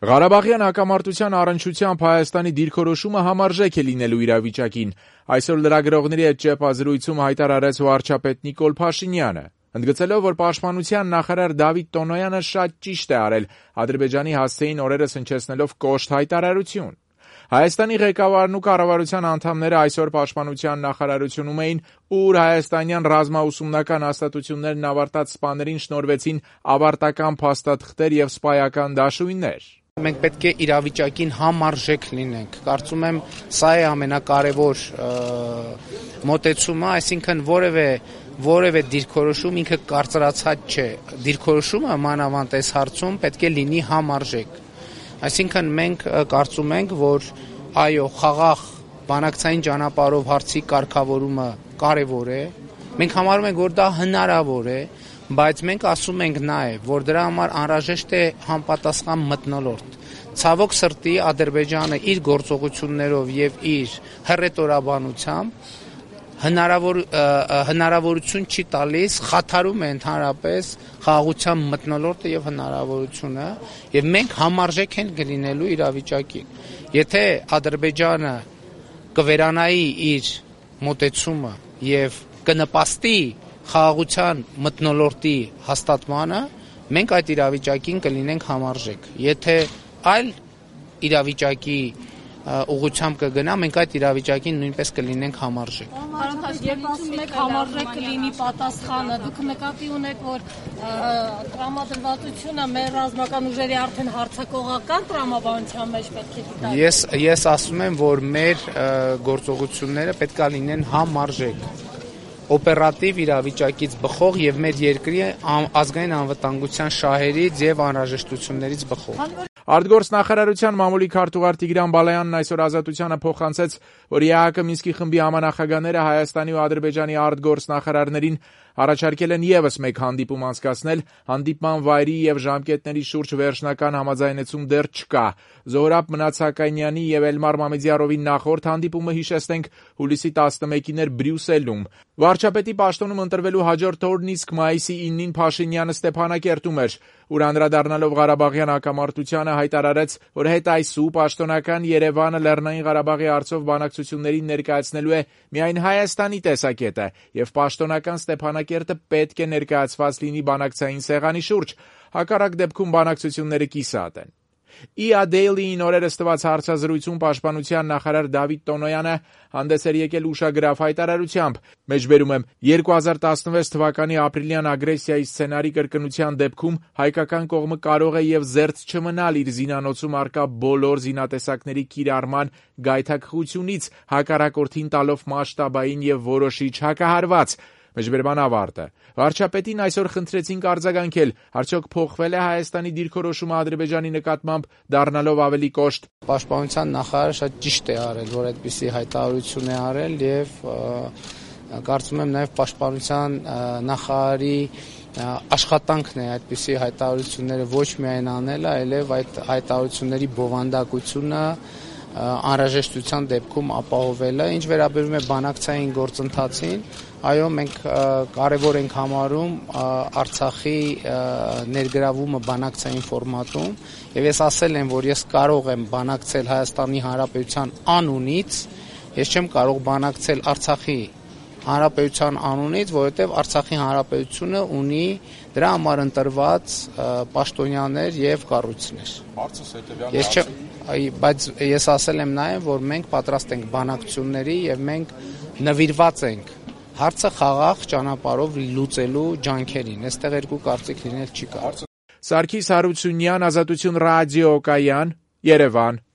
Ղարաբաղյան հակամարտության առնչությամբ Հայաստանի դիրքորոշումը համարժեք է լինելու իրավիճակին։ Այսօր լրագրողների հետ ՃՊԱ-զրույցում հայտարարեց վարչապետ Նիկոլ Փաշինյանը, ընդգծելով, որ պաշտպանության նախարար Դավիթ Տոնոյանը շատ ճիշտ է արել, Ադրբեջանի հասցեին օրերս հնչեցնելով կոշտ հայտարարություն։ Հայաստանի ղեկավարն ու կառավարության անդամները այսօր պաշտպանության նախարարությունում էին, ուր հայաստանյան ռազմաուսումնական հաստատություններն ավարտած սպաներին շնորհվեցին ավարտական փաստաթղթեր եւ սպայական դաշույններ։ Մենք պետք է իրավիճակին համարժեք լինենք։ Կարծում եմ, սա է ամենակարևոր մոտեցումը, այսինքն որևէ դիրքորոշում ինքը կարծրացած չէ։ Դիրքորոշումը մանավանդ այս հարցում պետք է լինի համարժեք։ Այսինքն մենք կարծում ենք, որ այո, խաղաղ բանակցային ճանապարհով հարցի կարգավորումը կարևոր է։ Մենք համարում ենք, որ դա հնարավոր է, բայց մենք ասում ենք նաև, որ դրա համար անհրաժեշտ է համապատասխան մթնոլորտ։ Ցավոք սրտի Ադրբեջանը իր գործողություններով եւ իր հռետորաբանությամբ հնարավորություն չի տալիս, խաթարում է ընդհանրապես խաղաղության մթնոլորտը եւ հնարավորությունը, եւ մենք համարժեք ենք լինելու իրավիճակին։ Եթե Ադրբեջանը կվերանայի իր մոտեցումը եւ կնպաստի խաղաղության մթնոլորտի հաստատմանը, մենք այդ իրավիճակին կլինենք համարժեք։ Եթե այլ իրավիճակի ուղղությամբ կգնա, մենք այդ իրավիճակին նույնպես կլինենք համարժեք։ Երբ ասում եք համարժեք կլինի պատասխանը, դուք նկատի ունեք, որ տրամադրվածությունը մեր ռազմական ուժերի արդեն հարձակողական տրամաբանության մեջ պետք է դիտարկվի։ Ես ասում եմ, որ մեր գործողությունները պետք է լինեն համարժեք, օպերատիվ իրավիճակից բխող եւ մեր երկրի ազգային անվտանգության շահերից եւ անհրաժեշտություններից բխող։ Արտգործնախարարության մամուլի քարտուղար Տիգրան Բալայանն այսօր Ազատությանը փոխանցեց, որ ԵԱՀԿ Մինսկի խմբի համանախագահները Հայաստանի ու Ադրբեջանի արտգործնախարարներին առաջարկել են եւս մեկ հանդիպում անցկացնել, հանդիպման վայրի եւ ժամկետների շուրջ վերջնական համաձայնեցում դեռ չկա։ Զոհրաբ Մնացականյանի եւ Էլմար Մամեդյարովի նախորդ հանդիպումը, հիշեցնենք, հուլիսի 11-ին էր Բրյուսելում։ Վարչապետի պաշտոնում ընտրվելու հաջորդ օրն իսկ մայիսի 9-ին Փաշինյանը Ստեփանակերտում էր, ուր անդրադառնալով Ղարաբաղյան հակամարտությանը հայտարարեց, որ հետ այսու պաշտոնական Երևանը Լեռնային Ղարաբաղի հարցով բանակցություններին ներկայացնելու է միայն Հայաստանի տեսակետը եւ պաշտոնական Ստեփանակերտը պետք է ներկայացված լինի բանակցային սեղանի շուրջ, հակառակ դեպքում բանակցությունները կիսատ են։ IA Daily-ին օրերս տված հարցազրույցում պաշտպանության նախարար Դավիթ Տոնոյանը հանդես էր եկել ուշագրավ հայտարարությամբ։ Մեջբերում եմ, 2016 թվականի ապրիլյան ագրեսիայի սցենարի կրկնության դեպքում հայկական կողմը կարող է եւ զերծ չմնալ իր զինանոցում առկա բոլոր զինատեսակների կիրառման գայթակղությունից, հակառակորդին տալով մասշտաբային եւ որոշիչ հակահարված։ Մեջբերման ավարտը։ Վարչապետին այսօր խնդրեցինք արձագանքել, արդյոք փոխվել է Հայաստանի դիրքորոշումը Ադրբեջանի նկատմամբ, դառնալով ավելի կոշտ։ Պաշտպանության նախարարը շատ ճիշտ է արել, որ այդպիսի հայտարարություն է արել եւ կարծում եմ նաեւ պաշտպանության նախարարի աշխատանքն է այդպիսի հայտարարությունները ոչ միայն անելը, այլև այդ հայտարարությունների բովանդակությունը անհրաժեշտության դեպքում ապահովելը։ Ինչ վերաբերում է բանակցային գործընթացին, այո, մենք կարևոր ենք համարում Արցախի ներգրավումը բանակցային ֆորմատում եւ ես ասել եմ, որ ես կարող եմ բանակցել Հայաստանի Հանրապետության անունից, ես չեմ կարող բանակցել Արցախի Հանրապետության անունից, որովհետև Արցախի Հանրապետությունը ունի դրա համար ընտրված պաշտոնյաներ եւ կառույցներ։ Բայց ես ասել եմ նաեւ, որ մենք պատրաստ ենք բանակցությունների եւ մենք նվիրված ենք հարցը խաղաղ ճանապարհով լուծելու ջանքերին։ Այստեղ երկու կարծիք լինել չի կարող։ Սարգիս Հարությունյան, Ազատություն ռադիո, Կայան, Երևան։